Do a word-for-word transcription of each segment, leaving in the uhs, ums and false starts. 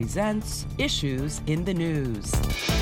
Presents Issues in the News.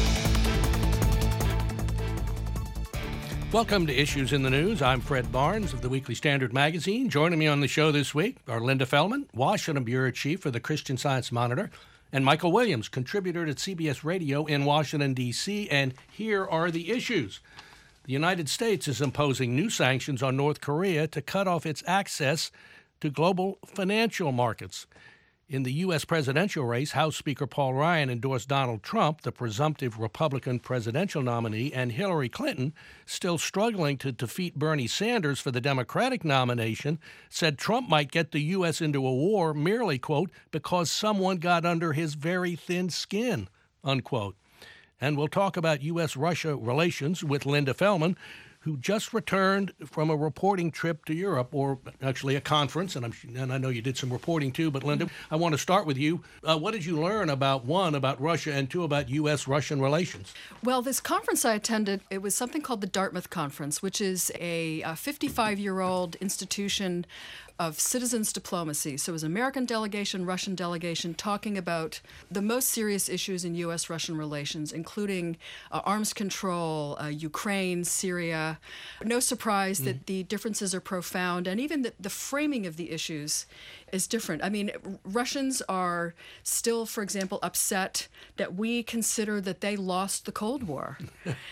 Welcome to Issues in the News. I'm Fred Barnes of the Weekly Standard Magazine. Joining me on the show this week are Linda Feldman, Washington Bureau Chief for the Christian Science Monitor, and Michael Williams, contributor at C B S Radio in Washington, D C And here are the issues. The United States is imposing new sanctions on North Korea to cut off its access to global financial markets. In the U S presidential race, House Speaker Paul Ryan endorsed Donald Trump, the presumptive Republican presidential nominee, and Hillary Clinton, still struggling to defeat Bernie Sanders for the Democratic nomination, said Trump might get the U S into a war merely, quote, because someone got under his very thin skin, unquote. And we'll talk about U S Russia relations with Linda Feldman, who just returned from a reporting trip to Europe, or actually a conference, and, I'm, and I know you did some reporting too, but Linda, I want to start with you. Uh, what did you learn about, one, about Russia, and two, about U S Russian relations? Well, this conference I attended, it was something called the Dartmouth Conference, which is a fifty-five-year-old institution of citizens diplomacy. So it was American delegation, Russian delegation, talking about the most serious issues in U S-Russian relations, including uh, arms control, uh, Ukraine, Syria. No surprise mm. that the differences are profound, and even the, the framing of the issues is different. I mean, Russians are still, for example, upset that we consider that they lost the Cold War.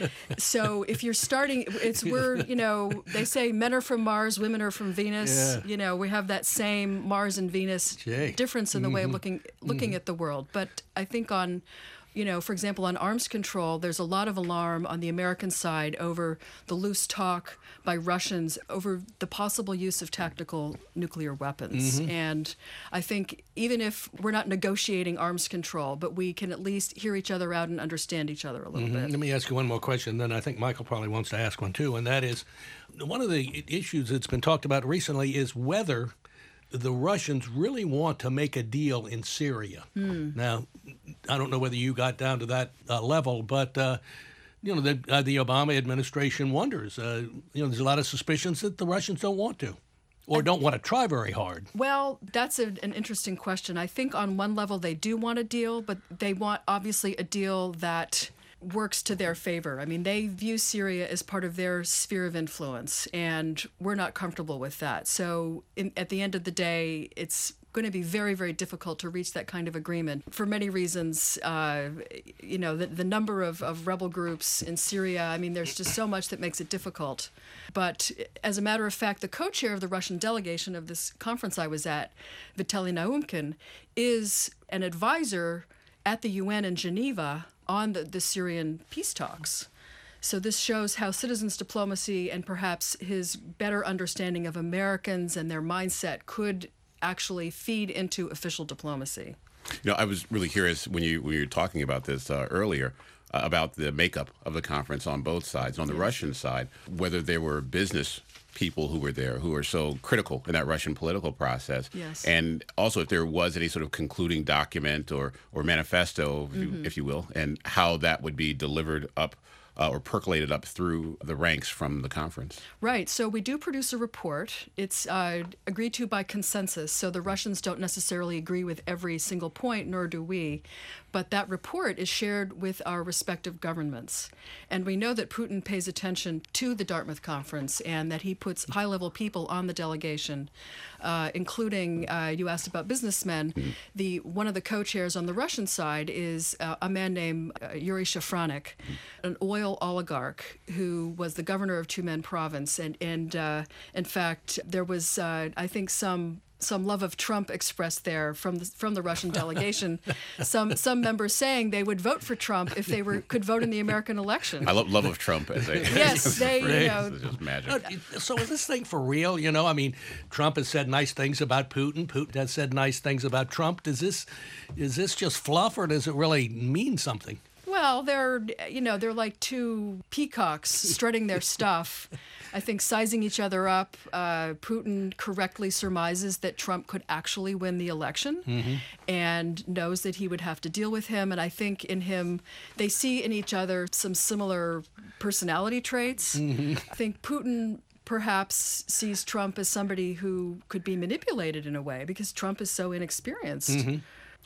So if you're starting, it's we're, you know, they say men are from Mars, women are from Venus. Yeah. You know, we have that same Mars and Venus Jay. difference in the mm-hmm. way of looking looking mm-hmm. at the world. But I think on, you know, for example, on arms control, there's a lot of alarm on the American side over the loose talk by Russians over the possible use of tactical nuclear weapons. Mm-hmm. And I think even if we're not negotiating arms control, but we can at least hear each other out and understand each other a little mm-hmm. bit. Let me ask you one more question, then I think Michael probably wants to ask one too, and that is, one of the issues that's been talked about recently is whether the Russians really want to make a deal in Syria. Mm. Now, I don't know whether you got down to that uh, level, but uh, you know the uh, the Obama administration wonders. Uh, you know, there's a lot of suspicions that the Russians don't want to, or don't want to try very hard. Well, that's a, an interesting question. I think on one level they do want a deal, but they want obviously a deal that works to their favor. I mean, they view Syria as part of their sphere of influence, and we're not comfortable with that. So in, at the end of the day, it's going to be very, very difficult to reach that kind of agreement for many reasons. Uh, you know, the, the number of, of rebel groups in Syria, I mean, there's just so much that makes it difficult. But as a matter of fact, the co-chair of the Russian delegation of this conference I was at, Vitaly Naumkin, is an advisor at the U N in Geneva on the, the Syrian peace talks. So this shows how citizens diplomacy and perhaps his better understanding of Americans and their mindset could actually feed into official diplomacy. You know, I was really curious when you when you were talking about this uh, earlier uh, about the makeup of the conference on both sides. On the yes. Russian side, whether there were business people who were there who are so critical in that Russian political process. Yes. And also if there was any sort of concluding document or, or manifesto, if, mm-hmm. you, if you will, and how that would be delivered up uh, or percolated up through the ranks from the conference. Right. So we do produce a report. It's uh, agreed to by consensus. So the Russians don't necessarily agree with every single point, nor do we. But that report is shared with our respective governments. And we know that Putin pays attention to the Dartmouth Conference and that he puts high-level people on the delegation, uh, including, uh, you asked about businessmen. Mm-hmm. The one of the co-chairs on the Russian side is uh, a man named uh, Yuri Shafranik, mm-hmm. an oil oligarch who was the governor of Tyumen province. And, and uh, in fact, there was, uh, I think, some some love of Trump expressed there from the, from the Russian delegation. some some members saying they would vote for Trump if they were could vote in the American election. I love love of Trump as a yes, they you know it's just magic. Uh, so is this thing for real? You know, I mean, Trump has said nice things about Putin. Putin has said nice things about Trump. Does this is this just fluff, or does it really mean something? Well, they're, you know, they're like two peacocks strutting their stuff. I think sizing each other up. Uh, Putin correctly surmises that Trump could actually win the election mm-hmm. and knows that he would have to deal with him. And I think in him, they see in each other some similar personality traits. Mm-hmm. I think Putin perhaps sees Trump as somebody who could be manipulated in a way because Trump is so inexperienced. Mm-hmm.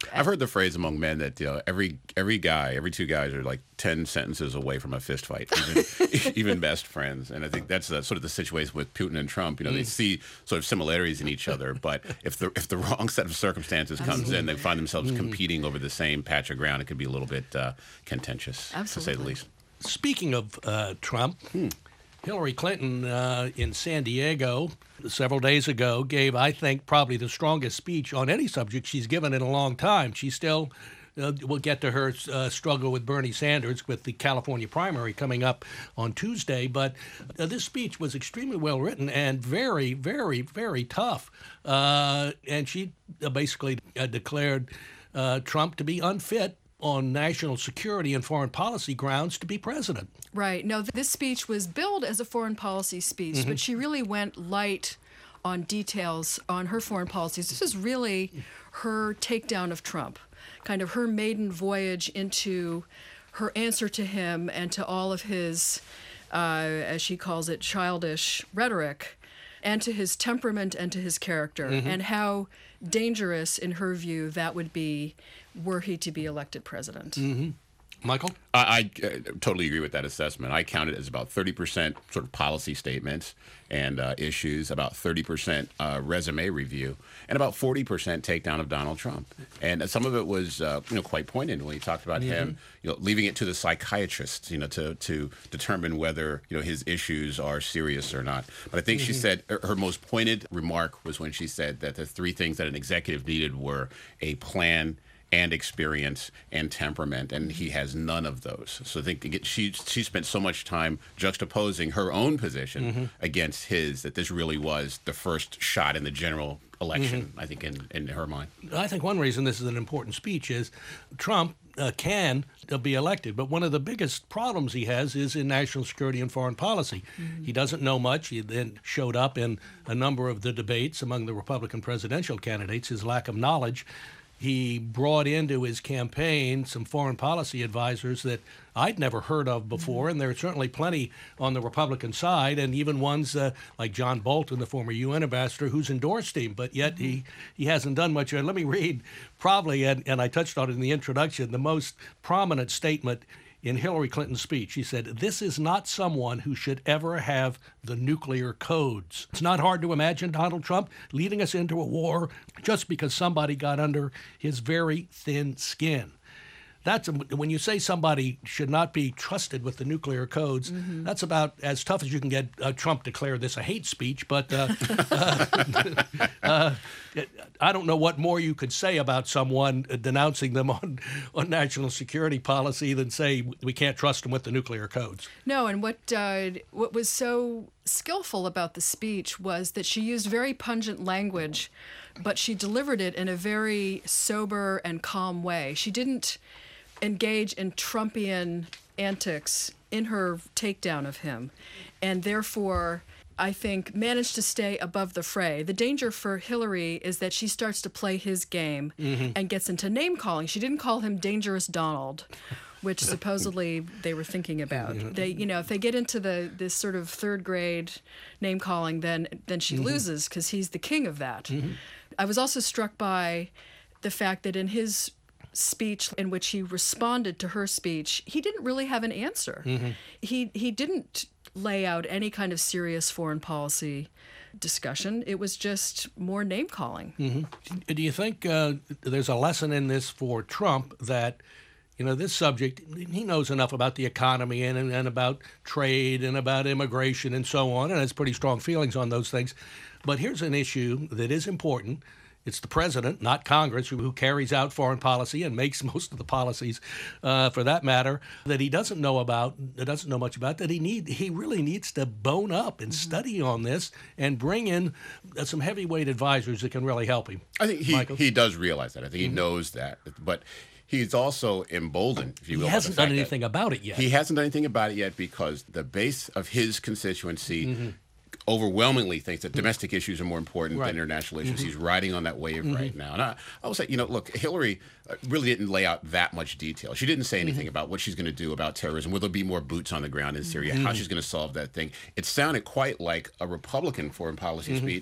I've heard the phrase among men that you know, every every guy, every two guys are like ten sentences away from a fist fight, even, even best friends. And I think that's uh, sort of the situation with Putin and Trump. You know, they see sort of similarities in each other, but if the if the wrong set of circumstances comes Absolutely. in, they find themselves competing over the same patch of ground. It could be a little bit uh, contentious, Absolutely. to say the least. Speaking of uh, Trump, Hillary Clinton uh, in San Diego several days ago gave, I think, probably the strongest speech on any subject she's given in a long time. She still uh, will get to her uh, struggle with Bernie Sanders with the California primary coming up on Tuesday. But uh, this speech was extremely well written and very, very, very tough. Uh, and she uh, basically uh, declared uh, Trump to be unfit on national security and foreign policy grounds to be president. Right. No, this speech was billed as a foreign policy speech, mm-hmm. but she really went light on details on her foreign policies. This is really her takedown of Trump, kind of her maiden voyage into her answer to him and to all of his, uh, as she calls it, childish rhetoric, and to his temperament and to his character, mm-hmm. and how dangerous, in her view, that would be were he to be elected president. Mm-hmm. Michael? I, I uh, totally agree with that assessment. I count it as about thirty percent sort of policy statements and uh, issues, about thirty percent uh, resume review, and about forty percent takedown of Donald Trump. And some of it was, uh, you know, quite poignant when he talked about mm-hmm. him, you know, leaving it to the psychiatrists, you know, to to determine whether, you know, his issues are serious or not. But I think mm-hmm. she said her most pointed remark was when she said that the three things that an executive needed were a plan and experience and temperament, and he has none of those. So I think she she spent so much time juxtaposing her own position mm-hmm. against his that this really was the first shot in the general election, mm-hmm. I think, in, in her mind. I think one reason this is an important speech is Trump uh, can uh, be elected, but one of the biggest problems he has is in national security and foreign policy. Mm-hmm. He doesn't know much. He then showed up in a number of the debates among the Republican presidential candidates, his lack of knowledge. He brought into his campaign some foreign policy advisors that I'd never heard of before, and there are certainly plenty on the Republican side, and even ones uh, like John Bolton, the former U N ambassador, who's endorsed him, but yet mm-hmm. he, he hasn't done much. Let me read probably, and, and I touched on it in the introduction, the most prominent statement in Hillary Clinton's speech. She said, "This is not someone who should ever have the nuclear codes. It's not hard to imagine Donald Trump leading us into a war just because somebody got under his very thin skin." That's a, when you say somebody should not be trusted with the nuclear codes, mm-hmm. that's about as tough as you can get. uh, Trump declared this a hate speech, but uh, uh, uh, I don't know what more you could say about someone denouncing them on, on national security policy than say we can't trust them with the nuclear codes. No, and what uh, what was so skillful about the speech was that she used very pungent language, but she delivered it in a very sober and calm way. She didn't engage in Trumpian antics in her takedown of him, and therefore, I think, managed to stay above the fray. The danger for Hillary is that she starts to play his game mm-hmm. and gets into name-calling. She didn't call him Dangerous Donald, which supposedly they were thinking about. They, you know, if they get into the this sort of third-grade name-calling, then then she mm-hmm. loses because he's the king of that. Mm-hmm. I was also struck by the fact that in his speech in which he responded to her speech, he didn't really have an answer. Mm-hmm. He he didn't lay out any kind of serious foreign policy discussion. It was just more name-calling. Mm-hmm. Do you think uh, there's a lesson in this for Trump that, you know, this subject, he knows enough about the economy and, and about trade and about immigration and so on, and has pretty strong feelings on those things. But here's an issue that is important. It's the president, not Congress, who, who carries out foreign policy and makes most of the policies, uh, for that matter, that he doesn't know about, that doesn't know much about, that he need he really needs to bone up and mm-hmm. study on this and bring in uh, some heavyweight advisors that can really help him. I think he, Michael? he does realize that. I think mm-hmm. he knows that. But he's also emboldened, if you will. He hasn't done anything about it yet. He hasn't done anything about it yet because the base of his constituency mm-hmm. overwhelmingly thinks that domestic issues are more important right. than international issues. Mm-hmm. He's riding on that wave mm-hmm. right now. And I, I will say, you know, look, Hillary really didn't lay out that much detail. She didn't say anything mm-hmm. about what she's going to do about terrorism. Will there be more boots on the ground in Syria? Mm-hmm. How she's going to solve that thing? It sounded quite like a Republican foreign policy mm-hmm. speech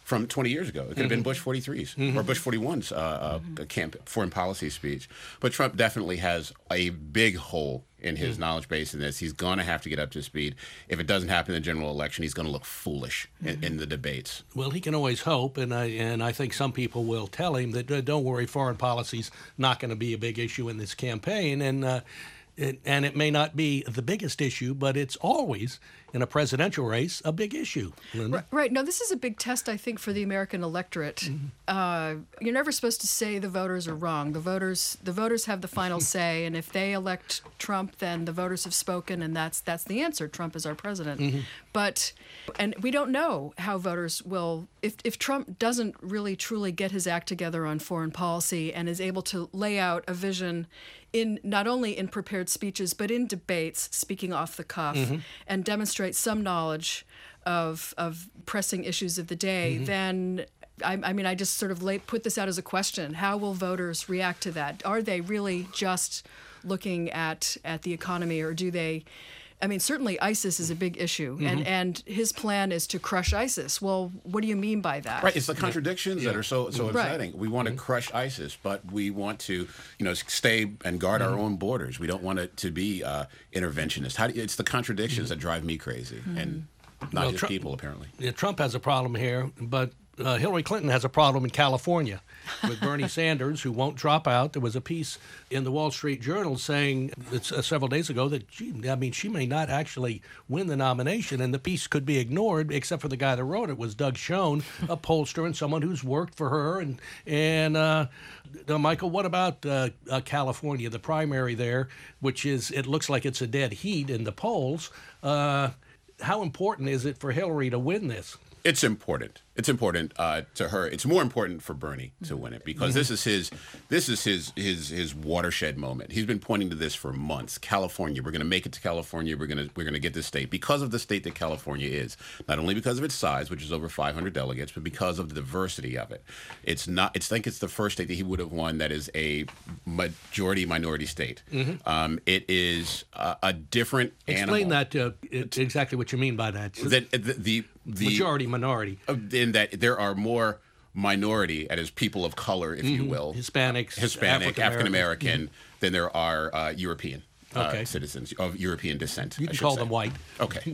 from twenty years ago. It could have Mm-hmm. been Bush forty-three's mm-hmm. or Bush forty-one's uh, uh, mm-hmm. camp, foreign policy speech. But Trump definitely has a big hole in his mm-hmm. knowledge base in this. He's going to have to get up to speed. If it doesn't happen in the general election, he's going to look foolish mm-hmm. in, in the debates. Well, he can always hope, and I, and I think some people will tell him that, uh, don't worry, foreign policy's not going to be a big issue in this campaign. And uh, it, and it may not be the biggest issue, but it's always, in a presidential race, a big issue. Right, right. No, this is a big test, I think, for the American electorate. Mm-hmm. Uh, you're never supposed to say the voters are wrong. The voters, the voters have the final say, and if they elect Trump, then the voters have spoken, and that's that's the answer. Trump is our president. Mm-hmm. But, and we don't know how voters will. If if Trump doesn't really truly get his act together on foreign policy and is able to lay out a vision, in not only in prepared speeches but in debates, speaking off the cuff, mm-hmm. and demonstrate some knowledge of of pressing issues of the day, mm-hmm. then I, I mean, I just sort of lay, put this out as a question: how will voters react to that? Are they really just looking at at the economy, or do they? I mean, certainly ISIS is a big issue, mm-hmm. and, and his plan is to crush ISIS. Well, what do you mean by that? Right, it's the contradictions yeah. that are so so right. upsetting. We want to mm-hmm. crush ISIS, but we want to, you know, stay and guard mm-hmm. our own borders. We don't want it to be uh, interventionist. How do you, it's the contradictions mm-hmm. that drive me crazy, mm-hmm. and not well, just Trump, people apparently. Yeah, Trump has a problem here, but uh, Hillary Clinton has a problem in California with Bernie Sanders, who won't drop out. There was a piece in the Wall Street Journal saying it's, uh, several days ago that she, I mean, she may not actually win the nomination, and the piece could be ignored, except for the guy that wrote it was Doug Schoen, a pollster and someone who's worked for her. And and uh, uh, Michael, what about uh, uh, California, the primary there, which is, it looks like it's a dead heat in the polls. Uh, how important is it for Hillary to win this? It's important. It's important uh, to her. It's more important for Bernie to win it because mm-hmm. this is his, this is his his his watershed moment. He's been pointing to this for months. California, we're going to make it to California. We're going to we're going to get this state because of the state that California is. Not only because of its size, which is over five hundred delegates, but because of the diversity of it. It's not. It's I think it's the first state that he would have won that is a majority minority state. Mm-hmm. Um, it is a, a different. Explain animal. that uh, exactly what you mean by that. That the, the the majority minority. In that there are more minority, as people of color, if mm-hmm. you will, Hispanics, Hispanic, African American, mm-hmm. than there are uh, European okay. uh, citizens of European descent. You can I should call say. them white. Okay.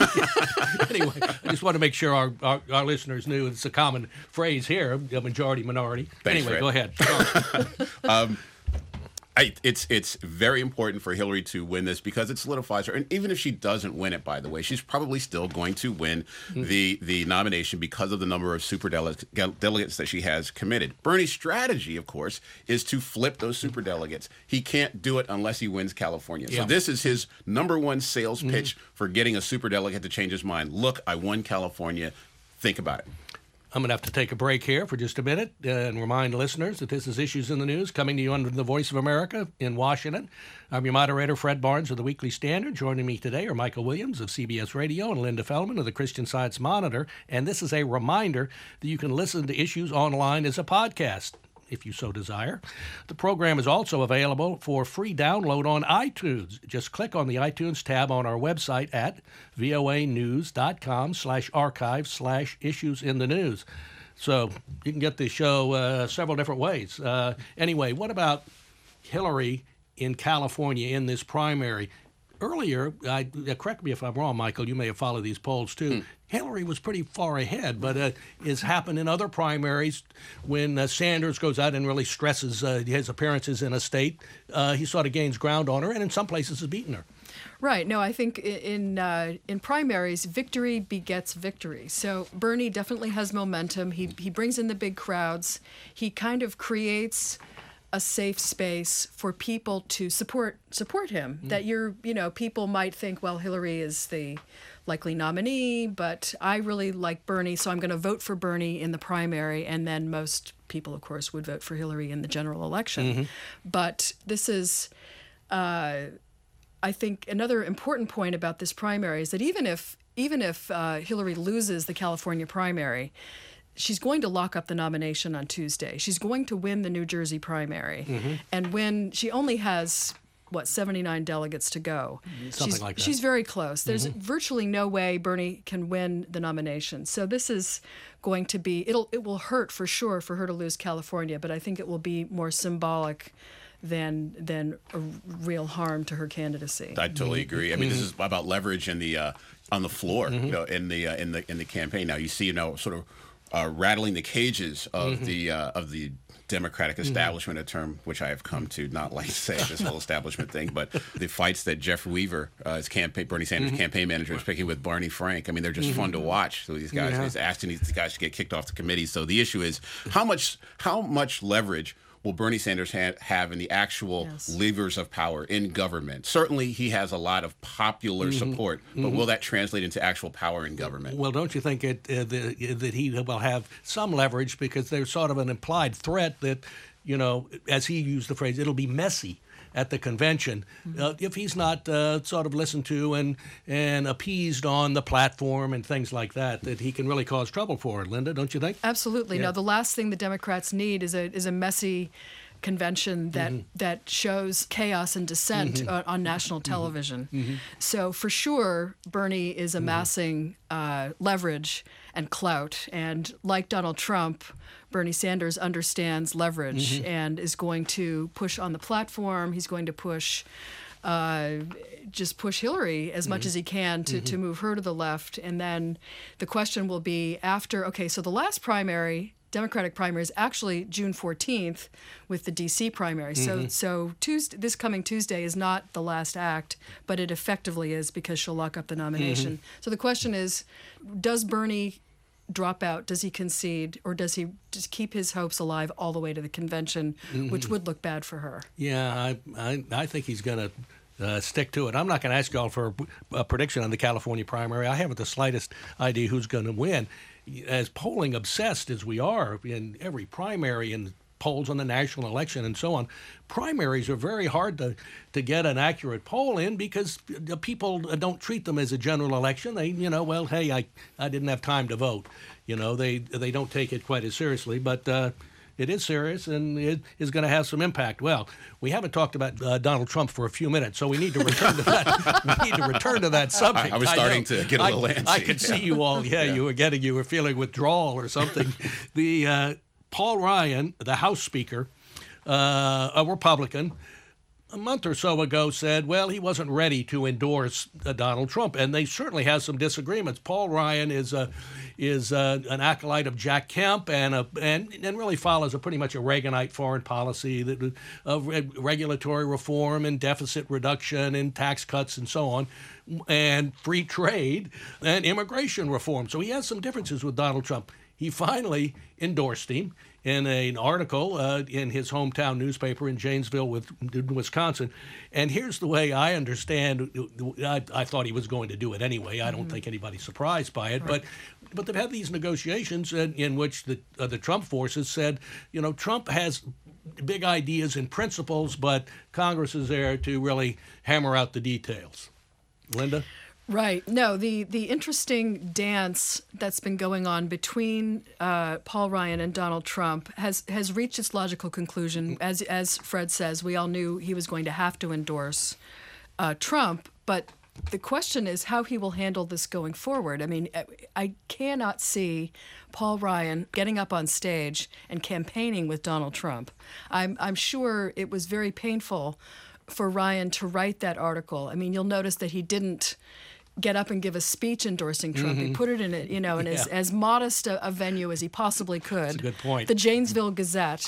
Anyway, I just want to make sure our, our, our listeners knew it's a common phrase here, a majority minority. Thanks, anyway, Fred. go ahead. um, I, it's it's very important for Hillary to win this because it solidifies her. And even if she doesn't win it, by the way, she's probably still going to win mm-hmm. the, the nomination because of the number of superdelegates delegates that she has committed. Bernie's strategy, of course, is to flip those superdelegates. He can't do it unless he wins California. Yeah. So this is his number one sales pitch mm-hmm. for getting a superdelegate to change his mind. Look, I won California. Think about it. I'm going to have to take a break here for just a minute uh, and remind listeners that this is Issues in the News, coming to you under the Voice of America in Washington. I'm your moderator, Fred Barnes of the Weekly Standard. Joining me today are Michael Williams of C B S Radio and Linda Feldman of the Christian Science Monitor. And this is a reminder that you can listen to Issues online as a podcast, if you so desire. The program is also available for free download on iTunes. Just click on the iTunes tab on our website at voanews.com slash archive slash issues in the news. So you can get the show uh, several different ways. Uh, anyway, what about Hillary in California in this primary? Earlier, I, uh, correct me if I'm wrong, Michael, you may have followed these polls too. Mm. Hillary was pretty far ahead, but uh, it's happened in other primaries when uh, Sanders goes out and really stresses uh, his appearances in a state. Uh, he sort of gains ground on her, and in some places has beaten her. Right. No, I think in uh, in primaries, victory begets victory. So Bernie definitely has momentum. He he brings in the big crowds. He kind of creates a safe space for people to support support him. Mm. That you're, you know, people might think, well, Hillary is the likely nominee, but I really like Bernie, so I'm going to vote for Bernie in the primary, and then most people, of course, would vote for Hillary in the general election. Mm-hmm. But this is, uh, I think, another important point about this primary is that even if even if uh, Hillary loses the California primary, she's going to lock up the nomination on Tuesday. She's going to win the New Jersey primary. Mm-hmm. And when she only has, what, seventy-nine delegates to go. Something she's, like that. She's very close. There's mm-hmm. virtually no way Bernie can win the nomination. So this is going to be, it'll it will hurt for sure for her to lose California, but I think it will be more symbolic than than a real harm to her candidacy. I totally agree. I mean, mm-hmm. this is about leverage in the uh, on the floor, mm-hmm. you know, in the uh, in the in the campaign. Now you see, you know, sort of uh, rattling the cages of mm-hmm. the uh, of the Democratic establishment, mm-hmm. a term which I have come to not like to say, this whole establishment thing, but the fights that Jeff Weaver, uh, his campaign, Bernie Sanders' mm-hmm. campaign manager, is picking with Barney Frank. I mean, they're just mm-hmm. fun to watch. So these guys, yeah. he's asking these guys to get kicked off the committee. So the issue is how much how much leverage will Bernie Sanders ha- have in the actual yes. levers of power in government? Certainly, he has a lot of popular mm-hmm. support, but mm-hmm. will that translate into actual power in government? Well, don't you think it, uh, the, that he will have some leverage, because there's sort of an implied threat that, you know, as he used the phrase, it'll be messy at the convention mm-hmm. uh, if he's not uh, sort of listened to and and appeased on the platform and things like that, that he can really cause trouble for her. Linda, don't you think? Absolutely. Yeah. No, the last thing the Democrats need is a is a messy convention that mm-hmm. that shows chaos and dissent mm-hmm. on, on national television. Mm-hmm. So for sure, Bernie is amassing mm-hmm. uh, leverage and clout, and like Donald Trump, Bernie Sanders understands leverage mm-hmm. and is going to push on the platform. He's going to push, uh, just push Hillary as mm-hmm. much as he can to, mm-hmm. to move her to the left. And then the question will be after, okay, so the last primary, Democratic primary, is actually June fourteenth with the D C primary. Mm-hmm. So so Tuesday, this coming Tuesday is not the last act, but it effectively is, because she'll lock up the nomination. Mm-hmm. So the question is, does Bernie drop out? Does he concede, or does he just keep his hopes alive all the way to the convention, mm-hmm. which would look bad for her? Yeah, I I, I think he's going to uh, stick to it. I'm not going to ask y'all for a, a prediction on the California primary. I haven't the slightest idea who's going to win. As polling obsessed as we are in every primary and polls on the national election and so on, primaries are very hard to, to get an accurate poll in, because the people don't treat them as a general election. They, you know, well, hey, I, I didn't have time to vote. You know, they they don't take it quite as seriously, but uh, it is serious, and it is going to have some impact. Well, we haven't talked about uh, Donald Trump for a few minutes, so we need to return to that. we need to return to that subject. I, I was starting I to get a little I, antsy. I could see you all. Yeah, yeah, you were getting, you were feeling withdrawal or something. the uh, Paul Ryan, the House Speaker, uh, a Republican, a month or so ago said, well, he wasn't ready to endorse uh, Donald Trump, and they certainly have some disagreements. Paul Ryan is a is uh, an acolyte of Jack Kemp, and a and, and really follows a pretty much a Reaganite foreign policy that of regulatory reform and deficit reduction and tax cuts and so on, and free trade and immigration reform. So he has some differences with Donald Trump. He finally endorsed him in a, an article uh, in his hometown newspaper in Janesville, with, Wisconsin. And here's the way I understand. I, I thought he was going to do it anyway. I don't mm-hmm. think anybody's surprised by it. Right. But but they've had these negotiations in, in which the uh, the Trump forces said, you know, Trump has big ideas and principles, but Congress is there to really hammer out the details. Linda? Right. No, the, the interesting dance that's been going on between uh, Paul Ryan and Donald Trump has, has reached its logical conclusion. As as Fred says, we all knew he was going to have to endorse uh, Trump, but the question is how he will handle this going forward. I mean, I cannot see Paul Ryan getting up on stage and campaigning with Donald Trump. I'm I'm sure it was very painful for Ryan to write that article. I mean, you'll notice that he didn't get up and give a speech endorsing Trump. Mm-hmm. He put it in a, you know, in yeah. as, as modest a, a venue as he possibly could. That's a good point. The Janesville Gazette.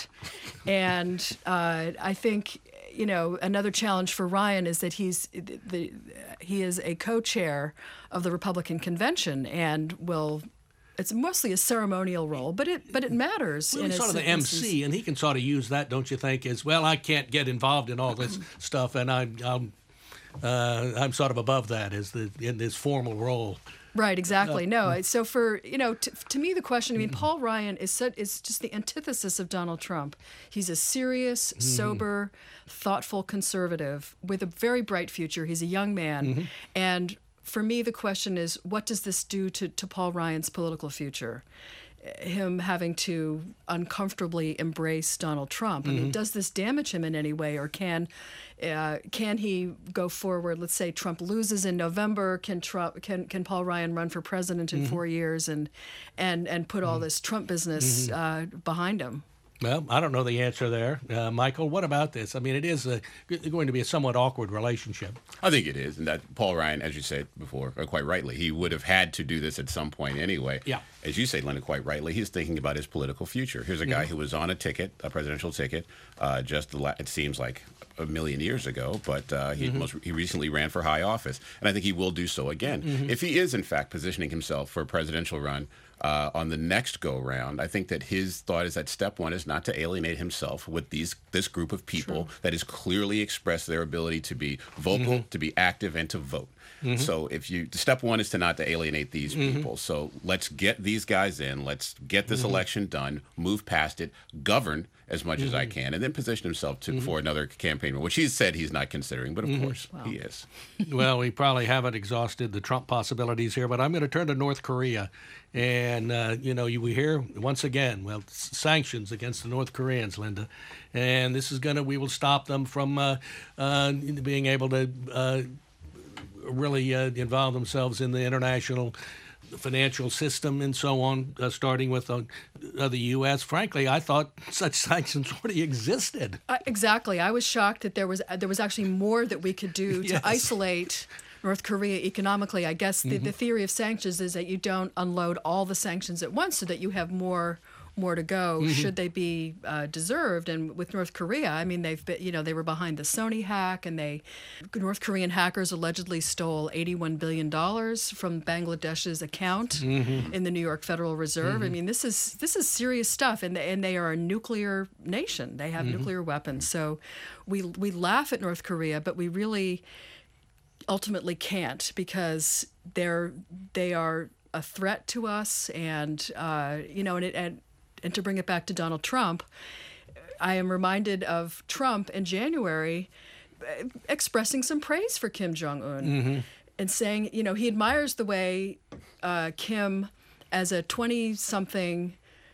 And uh, I think, you know, another challenge for Ryan is that he's the, he is a co-chair of the Republican convention and will. It's mostly a ceremonial role, but it but it matters. Well, he's sort of the M C, and he can sort of use that, don't you think? As well, I can't get involved in all this stuff, and I'm I'm uh, I'm sort of above that as the in this formal role. Right, exactly. Uh, no, so for you know, t- to me, the question. I mean, Paul Ryan is so, is just the antithesis of Donald Trump. He's a serious, mm-hmm. sober, thoughtful conservative with a very bright future. He's a young man, mm-hmm. and for me, the question is, what does this do to, to Paul Ryan's political future? him having to uncomfortably embrace Donald Trump. I mean, does this damage him in any way, or can uh, can he go forward? Let's say Trump loses in November. Can Trump can can Paul Ryan run for president in four years and and and put all this Trump business uh, behind him? Well, I don't know the answer there. Uh, Michael, what about this? I mean, it is a, going to be a somewhat awkward relationship. I think it is. And that Paul Ryan, as you said before, or quite rightly, he would have had to do this at some point anyway. Yeah. As you say, Linda, quite rightly, he's thinking about his political future. Here's a guy Mm-hmm. who was on a ticket, a presidential ticket, uh, just, the la- it seems like a million years ago, but uh, he, Mm-hmm. most, he recently ran for high office. And I think he will do so again. Mm-hmm. If he is, in fact, positioning himself for a presidential run, Uh, on the next go round, I think that his thought is that step one is not to alienate himself with these this group of people True. that has clearly expressed their ability to be vocal, Mm-hmm. to be active, and to vote. So if you step one is to not to alienate these Mm-hmm. people. So let's get these guys in. Let's get this election done. Move past it. Govern as much as I Mm-hmm. can, and then position himself to for another campaign, which he's said he's not considering, but of Mm-hmm. course he is. Well, we probably haven't exhausted the Trump possibilities here, but I'm going to turn to North Korea. And, uh, you know, you we hear once again, well, s- sanctions against the North Koreans, Linda. And this is going to, we will stop them from uh, uh, being able to uh, really uh, involve themselves in the international financial system and so on, uh, starting with uh, uh, the U S. Frankly, I thought such sanctions already existed. Uh, exactly. I was shocked that there was uh, there was actually more that we could do to Yes. isolate North Korea economically. I guess the, the theory of sanctions is that you don't unload all the sanctions at once, so that you have more more to go should they be uh, deserved. And with North Korea, I mean, they've been, you know, they were behind the Sony hack, and they North Korean hackers allegedly stole eighty-one billion dollars from Bangladesh's account in the New York Federal Reserve. I mean, this is this is serious stuff, and they, and they are a nuclear nation. They have nuclear weapons. So we we laugh at North Korea, but we really ultimately can't, because they're they are a threat to us, and uh, you know, and it and and to bring it back to Donald Trump, I am reminded of Trump in January uh, expressing some praise for Kim Jong-un and saying, you know, he admires the way uh, Kim, as a twenty-something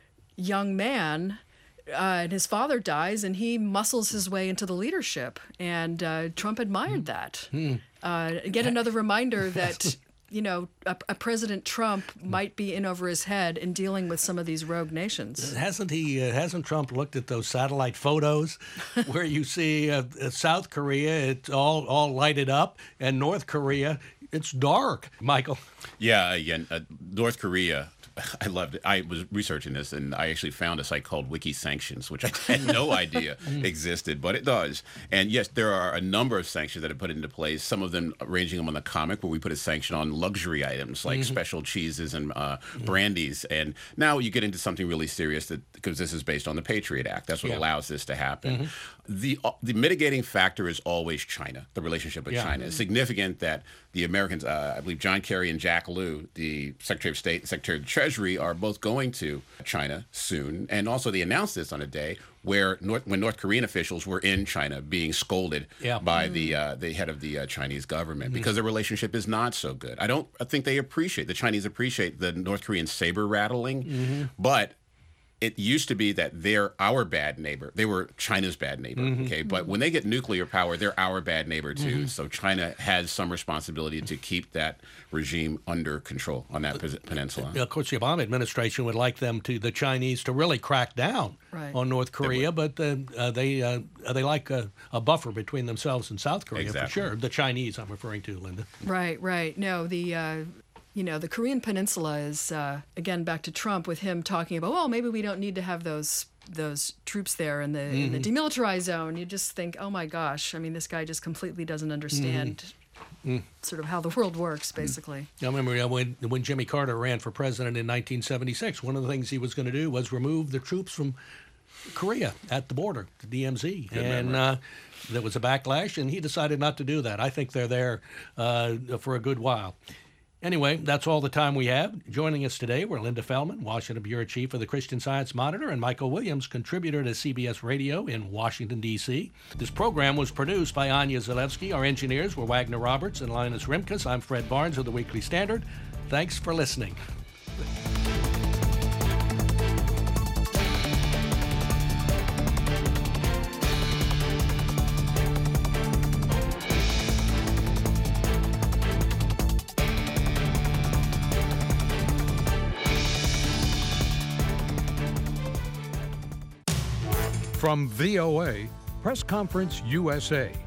young man, uh, and his father dies, and he muscles his way into the leadership. And uh, Trump admired that. Uh, again, another reminder that, you know, a, a President Trump might be in over his head in dealing with some of these rogue nations. Hasn't he? Uh, hasn't Trump looked at those satellite photos where you see uh, uh, South Korea, it's all all lighted up, and North Korea, it's dark? Michael. Yeah, again, uh, North Korea. I loved it. I was researching this, and I actually found a site called Wiki Sanctions, which I had no idea existed, but it does. And yes, there are a number of sanctions that are put into place, some of them ranging them on the comic, where we put a sanction on luxury items like special cheeses and uh, brandies. And now you get into something really serious, that because this is based on the Patriot Act. That's what Yeah. allows this to happen. The uh, the mitigating factor is always China, the relationship with Yeah. China. It's significant that the Americans, uh, I believe John Kerry and Jack Lew, the Secretary of State and Secretary of the Treasury, are both going to China soon. And also they announced this on a day where North, when North Korean officials were in China being scolded Yeah. by the uh, the head of the uh, Chinese government because their relationship is not so good. I don't I think they appreciate, the Chinese appreciate the North Korean saber rattling, but it used to be that they're our bad neighbor. They were China's bad neighbor, okay? But when they get nuclear power, they're our bad neighbor too. So China has some responsibility to keep that regime under control on that pes- peninsula. Of course, the Obama administration would like them to, the Chinese, to really crack down Right. on North Korea, but uh, uh, they uh, they like a, a buffer between themselves and South Korea Exactly. for sure. The Chinese, I'm referring to, Linda. Right, right. No, the uh, you know, the Korean Peninsula is uh, again back to Trump with him talking about, well, maybe we don't need to have those those troops there in the in the demilitarized zone. You just think, oh my gosh, I mean, this guy just completely doesn't understand sort of how the world works, basically. I remember uh, when when Jimmy Carter ran for president in nineteen seventy-six, one of the things he was going to do was remove the troops from Korea at the border, the D M Z. Good and memory. uh, there was a backlash, and he decided not to do that. I think they're there uh, for a good while. Anyway, that's all the time we have. Joining us today were Linda Feldman, Washington Bureau Chief of the Christian Science Monitor, and Michael Williams, contributor to C B S Radio in Washington, D C This program was produced by Anya Zalewski. Our engineers were Wagner Roberts and Linus Rimkus. I'm Fred Barnes of the Weekly Standard. Thanks for listening. From V O A, Press Conference U S A.